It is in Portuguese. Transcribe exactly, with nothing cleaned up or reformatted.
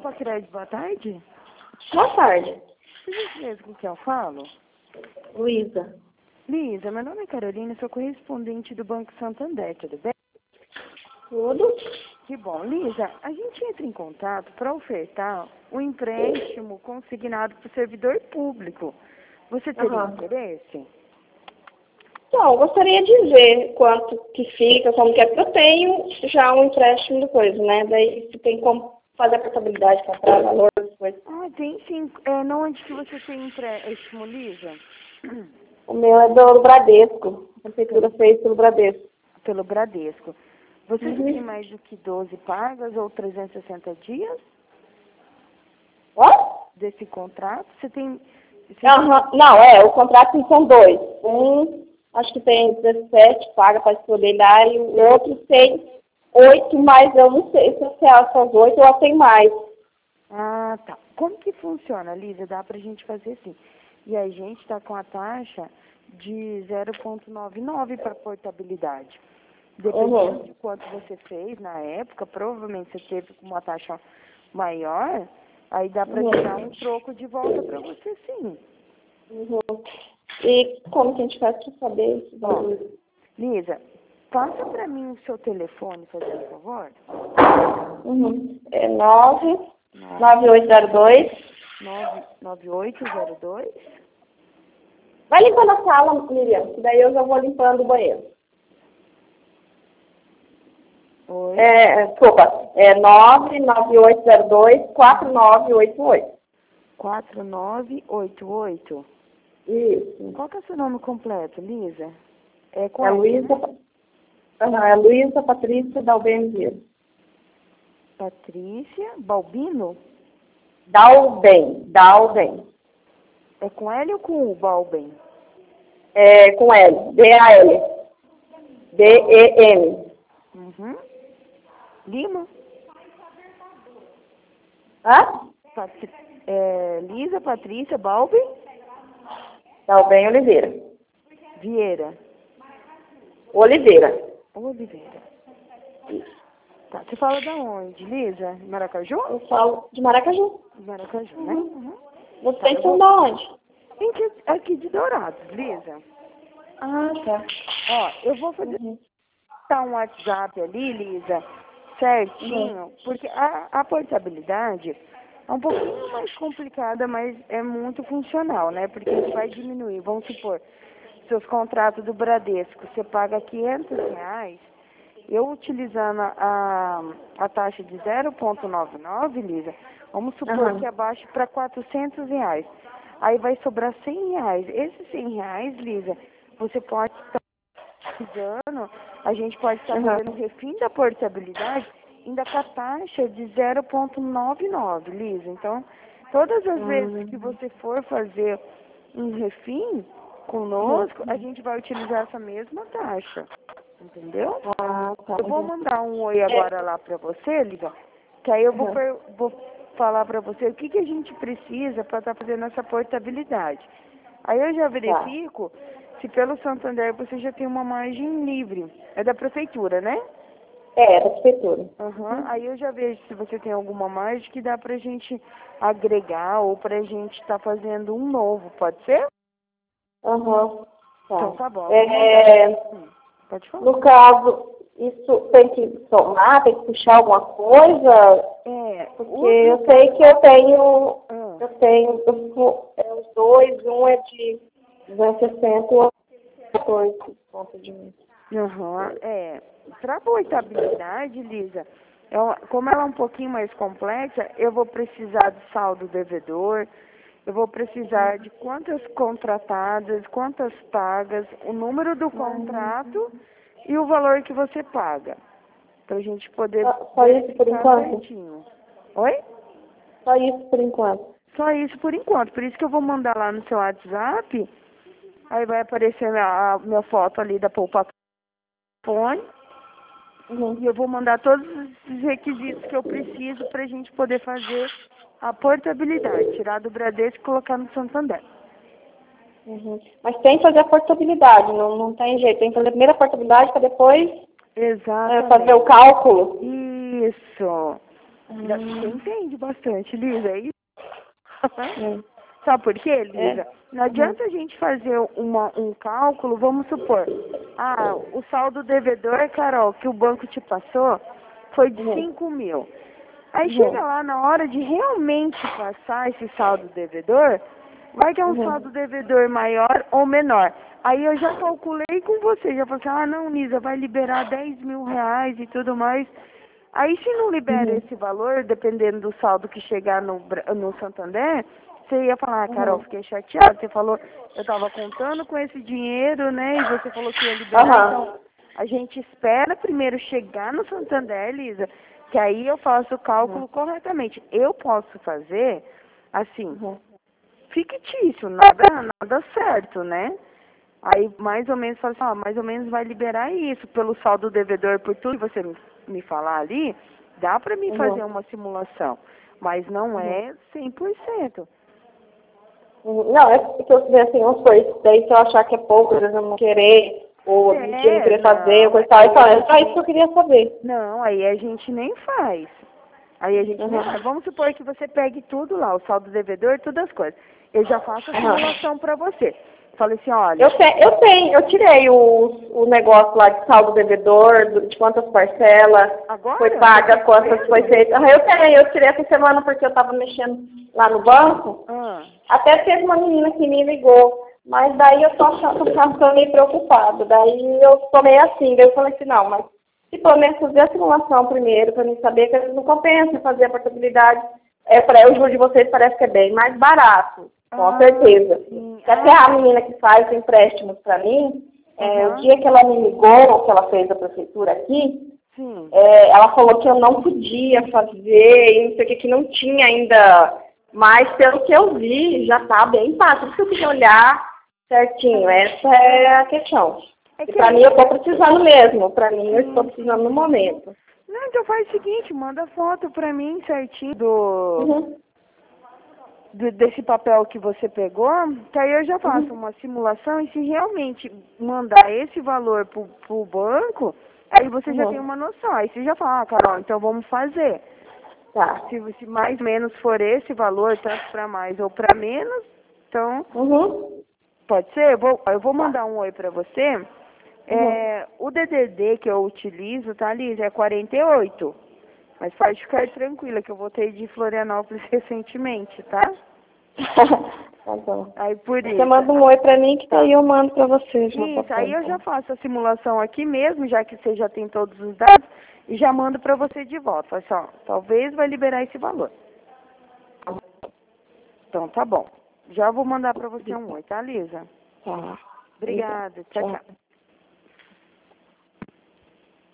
Pacred, boa tarde. Boa tarde. Por gentileza, com quem eu falo? Luísa. Luísa, meu nome é Carolina, sou correspondente do Banco Santander, tudo bem? Tudo? Que bom. Luísa, a gente entra em contato para ofertar um empréstimo consignado para o servidor público. Você teria Aham. interesse? Então, eu gostaria de ver quanto que fica, como que é, porque eu tenho já um empréstimo de coisa, né? Daí você tem como fazer a portabilidade, comprar valor, coisa. Ah, tem sim. É, não, onde que você tem empréstimo, Luísa? O meu é do Bradesco. A prefeitura fez pelo Bradesco. Pelo Bradesco. Você Uhum. tem mais do que doze pagas ou trezentos e sessenta dias Ó? desse contrato? Você tem... Você Aham. Não, é, o contrato são dois. Um, acho que tem dezessete, paga para poder dar, e o outro tem oito, mas eu não sei se é só as oito ou tem mais. Ah, tá. Como que funciona, Lisa? Dá pra gente fazer assim. E a gente está com a taxa de zero vírgula noventa e nove para portabilidade. Dependendo Uhum. de quanto você fez na época, provavelmente você teve uma taxa maior, aí dá para Uhum. tirar um troco de volta para você, sim. Uhum. E como que a gente faz para saber esse valor? Lisa, passa para mim o seu telefone, fazendo favor. Uhum. É nove nove oito zero dois. nove oito zero dois. Vai limpando a sala, Miriam, que daí eu já vou limpando o banheiro. Oi. É, desculpa, é nove nove oito zero dois quatro nove oito oito. quatro nove oito oito. Isso. Qual que é o seu nome completo, Lisa? É com É F, Luísa, né? uhum, é Luísa Patrícia Dalben. Patrícia Balbino? Dalben, Dalben. É com L ou com U, Balben? É com L, D A L. D E M. Uhum. Lima? Hã? Patri... É, Lisa Patrícia Balben Dalben Oliveira. Vieira. Oliveira. Oliveira. Tá, você fala da onde, Lisa? Maracaju? Eu falo de Maracaju. Maracaju, né? Uhum. Vocês eu são vou- da onde? Aqui, aqui de Dourados, Lisa. Ah, tá. Ó, eu vou fazer Uhum. um WhatsApp ali, Lisa, Uhum. certinho, porque a, a portabilidade é um pouquinho mais complicada, mas é muito funcional, né? Porque a gente vai diminuir, vamos supor, seus contratos do Bradesco, você paga quinhentos reais, eu utilizando a, a taxa de zero vírgula noventa e nove, Lisa, vamos supor Aham. que abaixe para quatrocentos reais. Aí vai sobrar cem reais. Esses cem reais, Lisa, você pode estar utilizando, a gente pode estar Aham. fazendo o refim da portabilidade ainda com a taxa de zero vírgula noventa e nove, Lisa. Então, todas as vezes que Uhum. você for fazer um refim conosco, a gente vai utilizar essa mesma taxa. Entendeu? Ah, tá. Eu vou Uhum. mandar um oi É. agora lá pra você, Lívia, que aí eu vou, Uhum. per- vou falar pra você o que, que a gente precisa para estar fazendo essa portabilidade. Aí eu já Tá. verifico se pelo Santander você já tem uma margem livre. É da prefeitura, né? É, da prefeitura. Aham. Aí eu já vejo se você tem alguma margem que dá pra gente agregar ou pra gente estar fazendo um novo, pode ser? Aham. Então Tá. tá bom. Eu vou mandar. É, Hum, Pode falar. no caso, isso tem que somar, tem que puxar alguma coisa? É, Porque o, no eu sei que eu tenho, Ah. eu tenho, eu sou, é, os dois, um é de duzentos e sessenta e o outro é quatorze ponto de mim. Aham, é. Para portabilidade, Lisa, eu, como ela é um pouquinho mais complexa, eu vou precisar do saldo devedor, eu vou precisar de quantas contratadas, quantas pagas, o número do contrato e o valor que você paga, para a gente poder Só, só isso por verificar enquanto? certinho. Oi? Só isso por enquanto. Só isso por enquanto, por isso que eu vou mandar lá no seu WhatsApp, aí vai aparecer a, a minha foto ali da Poupa Fone. Uhum. E eu vou mandar todos os requisitos que eu preciso para a gente poder fazer a portabilidade, tirar do Bradesco e colocar no Santander. Uhum. Mas tem que fazer a portabilidade, não, não tem jeito. Tem que fazer a primeira portabilidade para depois é, fazer o Exatamente. cálculo. Isso. Você entende bastante, Lisa, é isso? Hum. Sabe por quê, Lisa? É. Não adianta a gente fazer uma, um cálculo, vamos supor, ah, o saldo devedor, Carol, que o banco te passou, foi de Uhum. cinco mil. Aí Uhum. chega lá na hora de realmente passar esse saldo devedor, vai que é um Uhum. saldo devedor maior ou menor. Aí eu já calculei com você, já falei assim, ah não, Lisa, vai liberar dez mil reais e tudo mais. Aí se não libera Uhum. esse valor, dependendo do saldo que chegar no, Bra- no Santander, você ia falar, ah, Carol, Uhum. fiquei chateada, você falou, eu estava contando com esse dinheiro, né, e você falou que ia liberar, então Aham. a gente espera primeiro chegar no Santander, Lisa, que aí eu faço o Uhum. cálculo corretamente. Eu posso fazer, assim, Uhum. fictício, nada, nada certo, né? Aí mais ou menos fala assim, ó, mais ou menos vai liberar isso pelo saldo devedor, por tudo que você me, me falar ali, dá pra mim fazer Uhum. uma simulação, mas não Uhum. é cem por cento. Uhum. Não, é porque eu vejo assim, umas coisas, daí se eu achar que é pouco, às vezes eu não querer, ou admitir não É, querer fazer, ou não, coisa e tal, aí então, a é gente só isso nem, que eu queria saber. não, aí a gente nem faz. Aí a gente nem Uhum. faz. Vamos supor que você pegue tudo lá, o saldo devedor, todas as coisas. Eu já faço a Aham. simulação pra você. Falei assim, olha, Eu, te, eu tenho, eu tirei o, o negócio lá de saldo devedor, do- de quantas parcelas foi agora? Você paga, fez quantas foi mesmo? feita. Aham, eu tenho, eu tirei essa semana porque eu estava mexendo lá no banco. Ah, Até teve uma menina que me ligou, mas daí eu tô achando, tô ficando meio preocupada. Daí eu tô meio assim, daí eu falei assim, não, mas se pelo menos fazer a simulação primeiro, para mim saber que às vezes não compensa fazer a portabilidade, é, para o juro de vocês parece que é bem mais barato, com ah, certeza. sim. Que até Ah, a menina que faz empréstimos para mim, é, o aham, dia que ela me ligou, que ela fez a prefeitura aqui, sim. é, ela falou que eu não podia fazer, e não sei o que, que não tinha ainda, mas pelo que eu vi, já está bem fácil. Por isso que eu queria olhar certinho, essa é a questão. É E que para mim aí, eu estou precisando mesmo, para mim eu estou sim, precisando sim, no sim. momento. Não, então faz o seguinte, manda foto pra mim certinho do, Uhum, do- desse papel que você pegou, que aí eu já faço uhum, uma simulação e se realmente mandar esse valor pro, pro banco, aí você já tem uhum. uma noção. Aí você já fala, ah, Carol, então vamos fazer. Tá. Se, se mais ou menos for esse valor, tanto para mais ou para menos, então Uhum, pode ser? Eu vou, eu vou tá. mandar um oi para você. Uhum. É, o D D D que eu utilizo, tá, Liz? É quarenta e oito. Mas pode ficar tranquila que eu voltei de Florianópolis recentemente, tá? Tá bom. Aí por Você isso. manda um oi pra mim que daí Tá. eu mando pra você já, Isso, papai, aí eu já então. faço a simulação aqui mesmo, já que você já tem todos os dados, e já mando pra você de volta. Fala assim, ó, talvez vai liberar esse valor. Então tá bom. Já vou mandar pra você um oi, tá, Lisa? Tá. Obrigada. Tchau, Tchau. tchau.